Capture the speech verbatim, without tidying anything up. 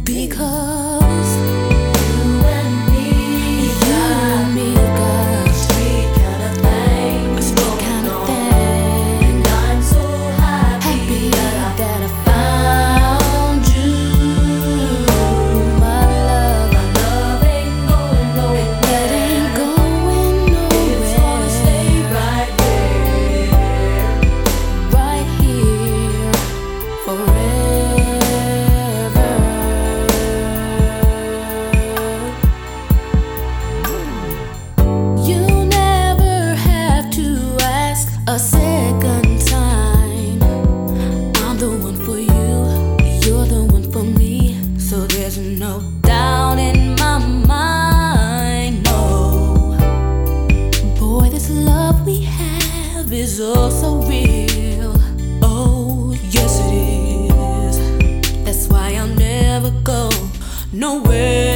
Because you and me, you and me got a sweet kind of thing, a sweet kind of thing. And I'm so happy, happy that, I, that I found you. My love, my love ain't going nowhere. That ain't going nowhere. It's gonna stay right there, right here, forever. A second time, I'm the one for you, you're the one for me. So there's no doubt in my mind, no. Boy, this love we have is oh so real. Oh, yes it is. That's why I'll never go nowhere.